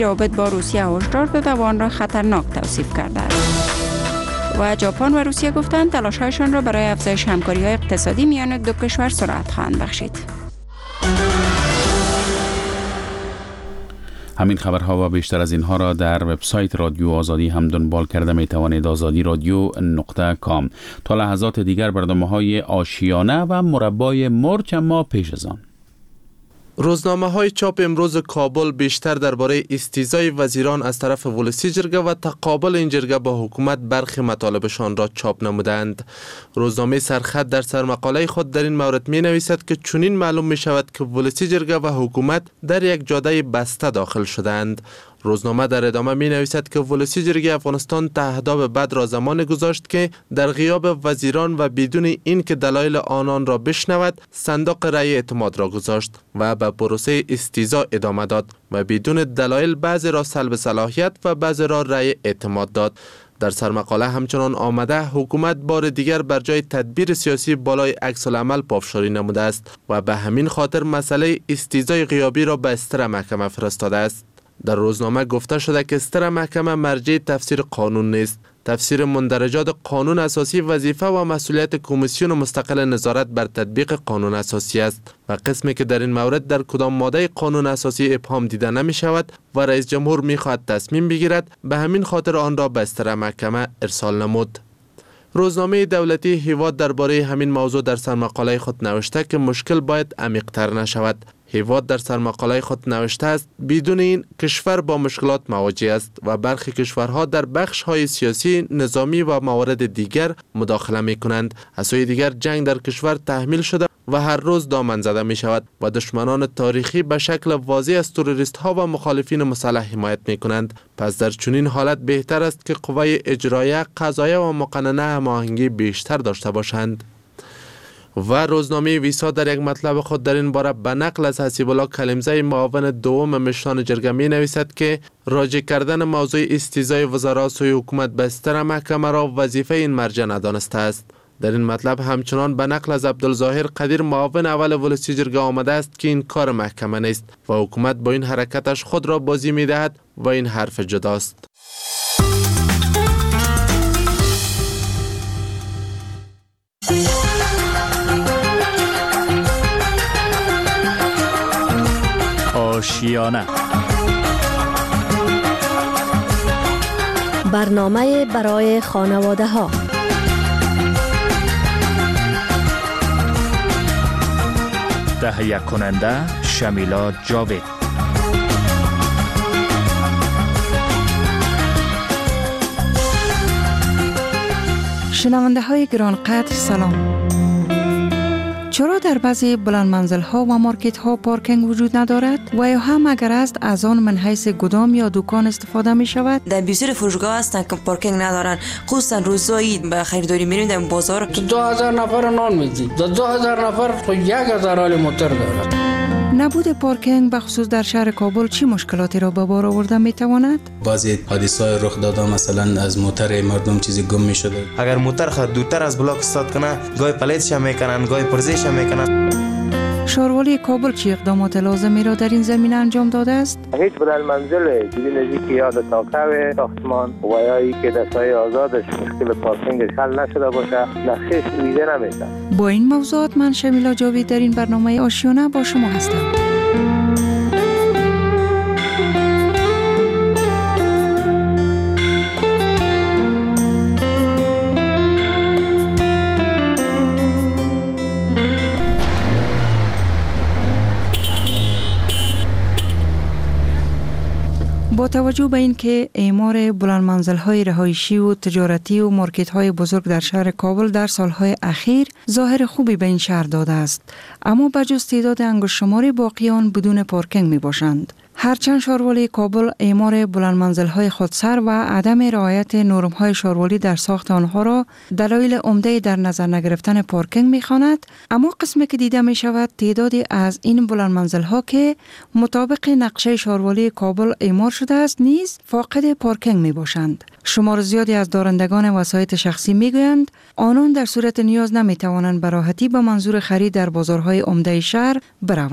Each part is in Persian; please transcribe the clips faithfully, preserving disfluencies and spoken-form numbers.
رابط با روسیه هشدار داده و آن را خطرناک توصیف کرده است. و ژاپن و روسیه گفتند تلاش‌هایشان را برای افزایش همکاری‌های اقتصادی میان دو کشور سرعت خواهند بخشید. همین خبرها و بیشتر از اینها را در وبسایت رادیو آزادی هم دنبال کرده می توانید. آزادی رادیو نقطه کام. تا لحظات دیگر برنامه‌های آشیانه و مربای مرچ، اما پیش از آن روزنامه های چاپ امروز کابل بیشتر درباره استیزای وزیران از طرف ولسی جرگه و تقابل این جرگه با حکومت برخی مطالبشان را چاپ نمودند. روزنامه سرخط در سرمقاله خود در این مورد می نویسد که چنین معلوم می شود که ولسی جرگه و حکومت در یک جاده بسته داخل شدند. روزنامه در ادامه می نویسد که ولسی جرگه افغانستان تهداب بد را زمان گذاشت که در غیاب وزیران و بدون این که دلایل آنان را بشنود صندوق رای اعتماد را گذاشت و به پروسه استیزا ادامه داد و بدون دلایل بعضی را سلب صلاحیت و بعضی را رای اعتماد داد. در سرمقاله همچنان آمده حکومت بار دیگر بر جای تدبیر سیاسی بالای عکس العمل پافشاری نموده است و به همین خاطر مسئله استیزای غیابی را به استر محکمه فرستاده است. در روزنامه گفته شده که استر محکمه مرجع تفسیر قانون نیست. تفسیر مندرجات قانون اساسی وظیفه و مسئولیت کمیسیون مستقل نظارت بر تطبیق قانون اساسی است و قسمی که در این مورد در کدام ماده قانون اساسی ابهام دیده نمی شود و رئیس جمهور می خواهد تصمیم بگیرد، به همین خاطر آن را به استر محکمه ارسال نمود. روزنامه دولتی هیواد درباره همین موضوع در سرمقاله خود نوشته که مشکل باید عمیق‌تر نشود. هیواد در سرمقاله خود نوشته است بدون این کشور با مشکلات مواجه است و برخی کشورها در بخش‌های سیاسی، نظامی و موارد دیگر مداخله می‌کنند. از سوی دیگر جنگ در کشور تحمیل شده و هر روز دامن زده می شود و دشمنان تاریخی به شکل واضح از تروریست ها و مخالفین مسلح حمایت می کنند. پس در چنین حالت بهتر است که قوای اجرایه، قضاییه و مقننه هماهنگی بیشتر داشته باشند. و روزنامه ویسا در یک مطلب خود در این باره به نقل از حسیب الله کلیمزی معاون دوم مشران جرگه می نویسد که راجع کردن موضوع استیزای وزرا سوی حکومت به استر محکمه را وظیفه این مرجع ندانسته است. در این مطلب همچنان به نقل از عبدالظاهر قدیر معاون اول ولسی جرگه آمده است که این کار محکمه نیست و حکومت با این حرکتش خود را بازی می دهد و این حرف جداست. آشیانه برنامه برای خانواده ها. تهیه کننده شمیلا جاوید. شنونده های گرانقدر سلام. چرا در بعضی بلند منزل ها و مارکت ها پارکینگ وجود ندارد و یا هم اگر است از آن من حیث گدام یا دکان استفاده می شود؟ در بسیار فروشگاه هستن که پارکینگ ندارن، خصوصا روزایی به خریداری میریم در بازار. تو دو هزار نفر نان میدی، در دو هزار نفر خود یک هزار حال موتور دارد. نبود پارکینگ بخصوص در شهر کابل چی مشکلاتی را به بار آورده می تواند؟ بعضی حادثه‌های رخ داده، مثلا از موتر مردم چیزی گم می شده. اگر موتر خود دورتر از بلاک استاد کنه، گاهی پلیتش میکنن، گاهی پرزیش میکنن. شهروالی کابل چه اقدامات لازمی را در این زمینه انجام داده است؟ هیچ بلند منزل دیگه نزدیک یاد تاکاوه ساختمان و یا ای که دستای آزادش مشکل پارکینگش حل نشده باشه نقشش ویده نمیشه. با این موضوعات من شمیلا جاوید در این برنامه آشیانه با شما هستم. با توجه به اینکه اعمار بلند منزل‌های رهایشی و تجارتی و مارکت‌های بزرگ در شهر کابل در سال‌های اخیر ظاهر خوبی به این شهر داده است، اما بجز تعداد انگشت‌شماری باقیان بدون پارکینگ می‌باشند. هرچند شهروالی کابل اعمار بلند منزل‌های خودسر و عدم رعایت نرم‌های شهروالی در ساخت آنها را دلایل عمده در نظر نگرفتن پارکینگ می‌خواند، اما قسمی که دیده می‌شود تعدادی از این بلند منزل‌ها که مطابق نقشه شهروالی کابل اعمار شده است نیز فاقد پارکینگ می‌باشند. شمار زیادی از دارندگان وسایط شخصی میگویند آنان در صورت نیاز نمیتوانند به راحتی به منظور خرید در بازارهای عمده شهر بروند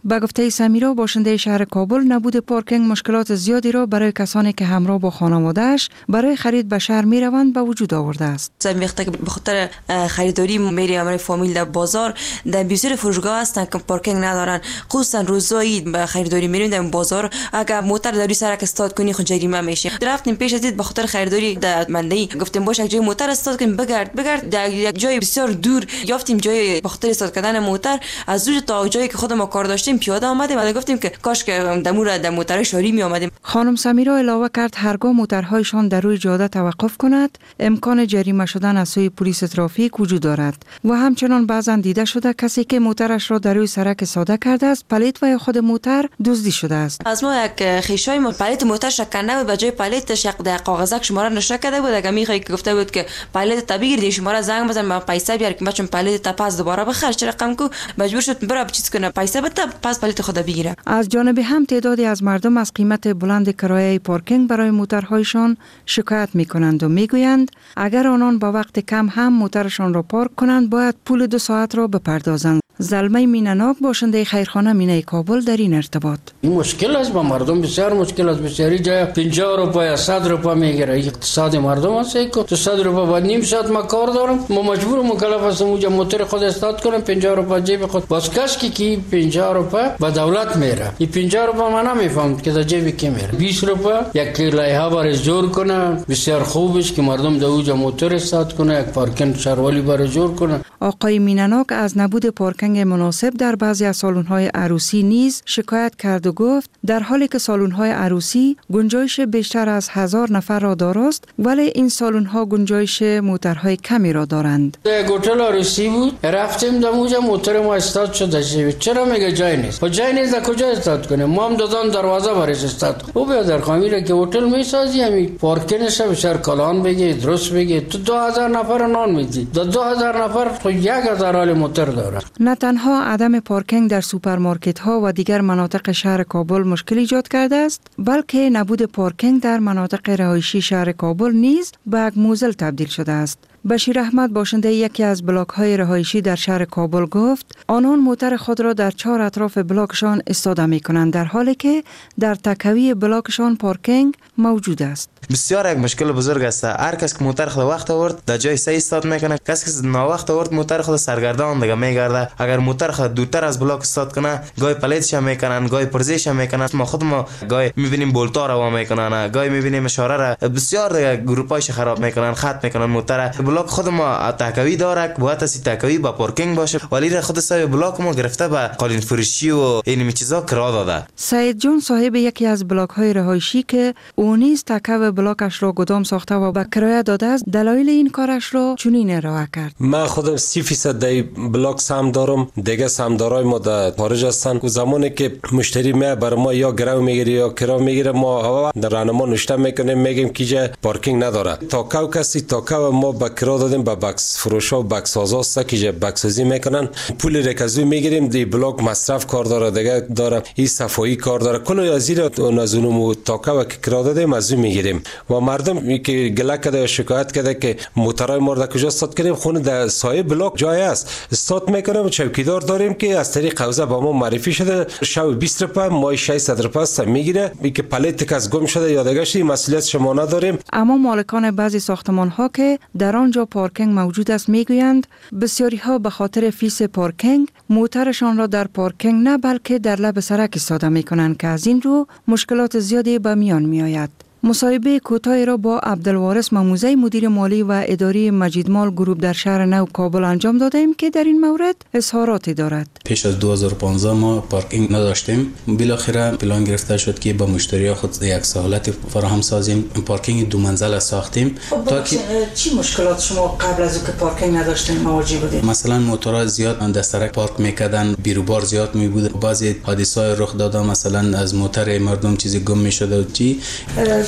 با گفته سمیرا باشنده شهر کابل، نبود پارکینگ مشکلات زیادی را برای کسانی که همراه با خانواده‌اش برای خرید به شهر میروند به وجود آورده است. وقتی که به خاطر خریداری میری امر فامیل در بازار در بسیار فروشگاه هستن که پارکینگ ندارن، خصوصا روزایی به خریداری میریم در بازار، اگر موتر داری سرک استاد کنی خود جریمه میشه. رفتیم پیش از دید به خاطر خریداری در منده گفتیم باشه جای موتر استاد کنیم، بگرد بگرد در یک جای بسیار دور یافتیم جای به خاطر استاد کردن موتر، از اونجا تا جایی که خودمون کار داشتیم پیاده آمدیم و گفتیم که کاش که دمور در موتر شاری می آمدیم. خانم سمیرا علاوه کرد هرگاه موترهایشان در روی جاده توقف کند امکان جریمه شدن از سوی پلیس ترافیک وجود دارد و همچنان بعضا دیده شده کسی که موترش را در روی سرک ساده کرده است پلیت و یا خود موتر دزدی شده است. از ما یک خیشای ما پلیت موترش کنده بود، به جای پلیتش یک در کاغذک شماره نشه کرده بود. اگه میخوای که گفته بود که پلیت تا بگیری شماره زنگ بزن ما پیسه بیار که بچم پلیت تا پس دوباره بخر چه رقم کو مجبور شد بره چیز کنه پیسه بده پس پلیت خود بگیره. از جانب هم تعدادی از مردم از قیمت بلند کرایه پارکینگ برای موترهایشان شکایت میکنند و میگویند اگر آنان با وقت کم هم موترشان را پارک کنند باید پول دو ساعت را بپردازند. زلمه مینناک باشنده خیرخانه مینه کابل در این ارتباط: این مشکل است با مردم، بسیار مشکل است. بسیاری جای پنجاه روپیه یا صد روپیه میگیره. اقتصاد مردم است که تو صد روپیه بعد نیم ساعت ما کار دارم، ما مجبور مکلف هستم اونجا موتر خود استارت کنم پنجاه روپیه جیب خود. باز کس کی کی پنجاه روپیه با دولت میره، این پنجاه روپیه من نمیفهم که در جیب کی میره. بیست روپیه یک لایحه برای جور کنه بسیار خوب است که مردم در اونجا موتر استارت کنه، یک پارکینگ شهرولی برای جور کنه. آقای مینناک از نبود پارکینگ مناسب در بعضی از سالن‌های عروسی نیز شکایت کرد و گفت در حالی که سالن‌های عروسی گنجایش بیشتر از هزار نفر را دارست ولی این سالن‌ها گنجایش موترهای کمی را دارند. در هتل عروسی بود، رفتیم در اونجا موتر ما استارت شد. چرا میگه جای نیست؟ جای نیست در کجا استارت کنه؟ ما هم دادن دروازه برش استارت. او بیا در خامیره که هتل میسازی همین پارکینگش بسیار کلان بگی درست بگی تو دو هزار نفر نان میدی. در دو هزار نفر خود یک هزار حال موتر داره. نه تنها عدم پارکینگ در سوپرمارکت ها و دیگر مناطق شهر کابل مشکل ایجاد کرده است، بلکه نبود پارکینگ در مناطق رهایشی شهر کابل نیز به یک موزل تبدیل شده است. بشیر احمد باشنده یکی از بلاک های رهایشی در شهر کابل گفت آنان موتر خود را در چهار اطراف بلاکشان استاده می کنند در حالی که در تکوی بلاکشان پارکینگ موجود است. بسیار یک مشکل بزرگ است. هر کس که موتر خود وقت آورد در جای صحیح استاد میکنه، کسی که ناوقت آورد موتر خود سرگردان دیگه میگرده. اگر موتر خود دورتر از بلاک استاد کنه گاهی پلیتش میکنن، گاهی پرزیش میکنن. ما خود ما گاهی میبینیم بولتا رو وا میکنن، گاهی میبینیم اشاره را بسیار دیگه گروپایش خراب میکنن، خط میکنن موتر. بلاک خود ما تکوی داره، باید از تکوی با پارکینگ باشه، ولی را خود صاحب بلاک ما گرفته به قالین فروشی و این چیزا کرا داده. سعید جون صاحب یکی از بلاک های رهایشی که او نیز تکوی بلاکش را گدام ساخته و به کرایه داده است، دلایل این کارش را چنین ارائه کرد: من خودم سی فیصد در بلاک سهم دارم، دیگه سهمدارای ما در خارج هستن. و زمانی که مشتری می بر ما یا گرو میگیره یا کرا میگیره، ما در راهنما نوشته میکنیم میگیم کیجا پارکینگ نداره. تا کو کسی تا کو ما به کرا دادیم به بکس فروشا و بکس سازا که بکس سازی میکنن، پول رکزو میگیریم. دی بلاک مصرف کار داره، دیگه داره این صفایی کار داره، کل از زیر نزونم تا کو که کرا دادیم از میگیریم. و مردم که گله کرده شکایت کرده که موترای ما در کجا استاد کنیم، خونه در سایه بلاک جای است استاد میکنیم. چوکیدار داریم که از طریق قوزه با ما معرفی شده، شب بیست روپیه مای ششصد روپیه است میگیره. که پلیت کس گم شده یا دیگه شی مسئولیت شما نداریم. اما مالکان بعضی ساختمان ها که در آنجا پارکینگ موجود است میگویند بسیاری ها به خاطر فیس پارکینگ موترشان را در پارکینگ نه بلکه در لب سرک استاده میکنند که از این رو مشکلات زیادی به میان میآید. مصاحبه کوتاهی را با عبدالوارث مموزه مدیر مالی و اداری مجیدمال گروپ در شهر نو کابل انجام دادیم که در این مورد اظهاراتی دارد. پیش از دو هزار و پانزده ما پارکینگ نداشتیم. بالاخره پلان گرفته شد که با مشتری خود یک سهولت فراهم سازیم. پارکینگ دو منزله ساختیم. تا که چی مشکلات شما قبل از اینکه پارکینگ نداشتین مواجه بودید؟ مثلا موتورها زیاد در سرک پارک میکردن، بیروبار زیاد میبود، بعضی حادثه‌های رخ داده، مثلا از موتر مردم چیزی گم میشد و چی.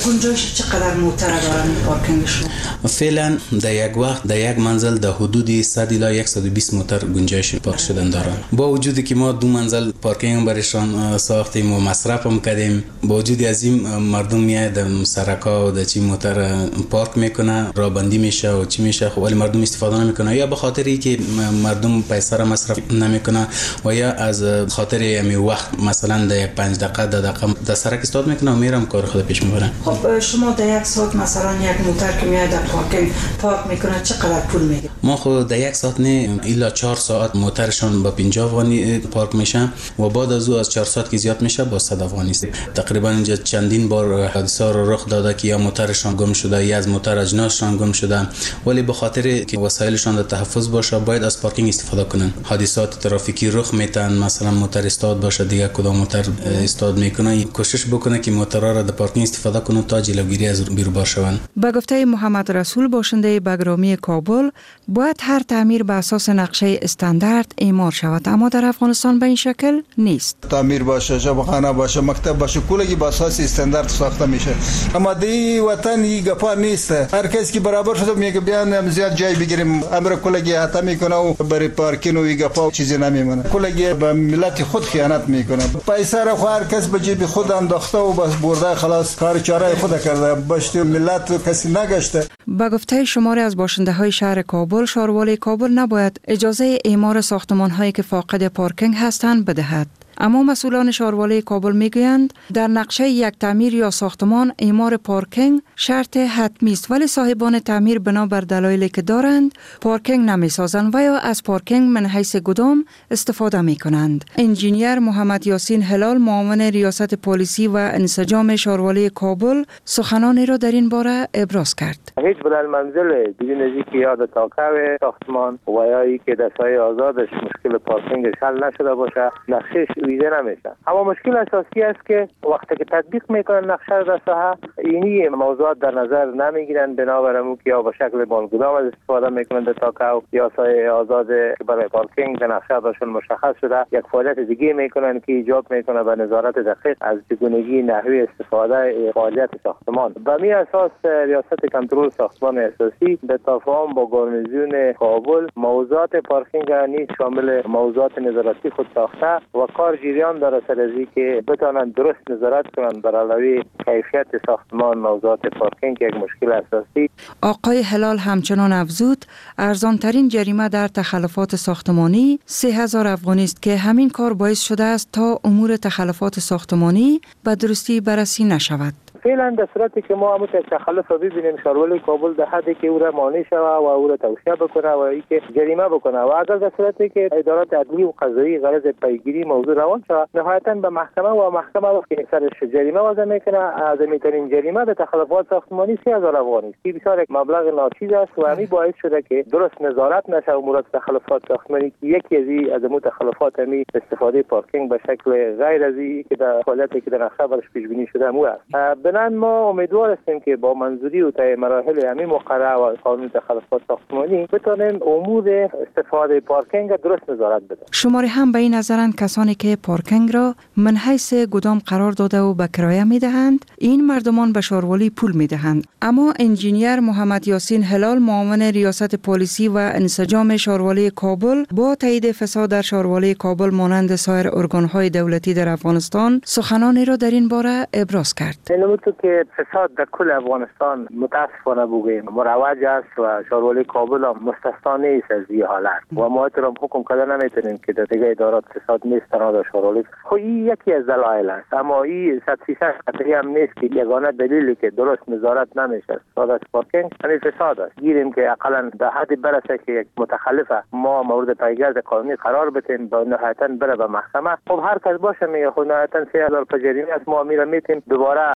گنجایش چقدر موتر دارن پارکینگشون؟ فعلا در یک وقت در یک منزل در حدود صد الی صد و بیست موتر گنجایش پارک شدن دارن. با وجودی که ما دو منزل پارکینگ برایشان ساختیم و مصرف هم کردیم، با وجود از این مردم میاد در سرکا و در چی موتر پارک میکنه، راه بندی میشه و چی میشه، خب ولی مردم استفاده نمیکنه، یا به خاطری که مردم پیسه را مصرف نمیکنه و یا از خاطر امی وقت مثلا در پنج دقیقه ده دقیقه در سرک استاد میکنه و میرم کار خود پیش میبرن. خب شما در یک ساعت مثلا یک موتر که میاد در پارکینگ پارک میکنه چقدر پول میگیره؟ ما خود در یک ساعت نه الا چهار ساعت موترشون با پنجاه افغانی پارک میشن و بعد از او از چهار ساعت که زیاد میشه با صد افغانی است. تقریبا اینجا چندین بار حادثه رو رخ داده که یا موترشون گم شده یا از موتر اجناسشون گم شده، ولی به خاطر که وسایلشون در تحفظ باشه باید از پارکینگ استفاده کنن. حادثات ترافیکی رخ میتن، مثلا موتر استاد باشه دیگه کدام موتر استاد میکنه، کوشش بکنه که موترها را در پارکینگ استفاده کنه تا جلوگیری از بیروبار شوند. به گفته محمد رسول باشنده بگرامی کابل، باید هر تعمیر به اساس نقشه استاندارد اعمار شود، اما در افغانستان به این شکل نیست. تعمیر باشه، شبخانه باشه، مکتب باشه، کلگی به اساس استاندارد ساخته میشه. اما دی وطن این گپا نیست. هر کس که برابر شده میگه بیان زیاد جای بگیریم، امر کلگی حتی میکنه و برای پارکینگ و این گپا چیزی نمیمونه. کلگی به ملت خود خیانت میکنه. پیسه را خو هر کس به جیب خود انداخته و بس برده، خلاص کار چاره خود کرده، باشتی ملت کسی نگشته. با گفته شماری از باشنده های شهر کابل، شهروالی کابل نباید اجازه اعمار ساختمان هایی که فاقد پارکینگ هستند بدهد. اما مسئولان شهروالی کابل میگویند در نقشه یک تعمیر یا ساختمان اعمار پارکینگ شرط حتمی است، ولی صاحبان تعمیر بنابر دلایلی که دارند پارکینگ نمیسازند و یا از پارکینگ من حیث گدام استفاده میکنند. انجینیر محمد یاسین هلال، معاون ریاست پلیسی و انسجام شهروالی کابل، سخنانی را در این باره ابراز کرد. هیچ بلند منزل دیگه نزدیک یاد تاکاو ساختمان و یا ای که دستای آزادش مشکل پارکینگش حل نشده باشه نقشش ویژه نمیشه. اما مشکل اساسی است که وقتی که تطبیق میکنن نقشه در ساحه اینی موضوعات در نظر نمیگیرن، بنابر امو که یا به شکل بانگودام از استفاده میکنن در تاکاو یا سایه آزاد برای پارکینگ در نقشه داشون مشخص شده، یک فعالیت دیگه میکنن که ایجاب میکنه به نظارت دقیق از چگونگی نحوه استفاده فعالیت ساختمان. به می اساس ریاست کنترل ساختمان اساسی به تفاهم با گارنیزیون کابل موضوعات پارکینگ نیز شامل موضوعات نظارتی خود ساخته و کار جریان داره سر ازی که بتونن درست نظارت کنن بر علاوه کیفیت ساختمان. موضوعات پارکینگ یک مشکل اساسی. آقای هلال همچنان افزود ارزان ترین جریمه در تخلفات ساختمانی سه هزار افغانی است که همین کار باعث شده است تا امور تخلفات ساختمانی به درستی بررسی نشود. فعلا در صورتی که ما همون تخلف رو ببینیم شهروالی کابل در حدی که او را مانع شوه و او را توصیه بکنه و ای که جریمه بکنه و اگر در صورتی که ادارات عدلی و قضایی غرض پیگیری موضوع روان شود نهایتا به محکمه و محکمه وقتی سرش جریمه وضع میکنه. اعظمی‌ترین جریمه به تخلفات ساختمانی سه هزار افغانی است که بسیار یک مبلغ ناچیز است و همین باعث شده که درست نظارت نشه امورات تخلفات ساختمانی که یکی از از امور تخلفات می استفاده پارکینگ به شکل غیر از این که در حالتی که در نقشه برش پیش بینی شده مو است. بنان ما امیدوار هستیم که با منظوری و طی مراحل همین مقرره و قانون تخلفات ساختمانی بتونیم امور استفاده پارکینگ درست نظارت بدیم. شماری هم به این نظرند کسانی که پارکینگ را من حیث گدام قرار داده و به کرایه میدهند این مردمان به شهروالی پول میدهند. اما انجینیر محمد یاسین هلال، معاون ریاست پلیسی و انسجام شهروالی کابل، با تایید فساد در شهروالی کابل مانند سایر ارگان‌های دولتی در افغانستان سخنانی را در این باره ابراز کرد. که فساد در کل افغانستان متاسفانه بگوییم مروج است و شهروالی کابل هم مستثنا نیست از این حالت و ما اترام حکم کرده نمیتونیم که در دیگه ادارات فساد نیست تنها در شهروالی. خب این یکی از دلایل است، اما این صد فیصد قطعی هم نیست که یگانه دلیلی که درست نظارت نمیشه استفاده از پارکینگ همین فساد است. گیریم که اقلا به حدی برسه که یک متخلف ما مورد پیگرد قانونی قرار بدیم با نهایتا بره به محکمه. خب هر کس باشه میگه خب نهایتا سه هزار جریمه است، ما میرم میتیم دوباره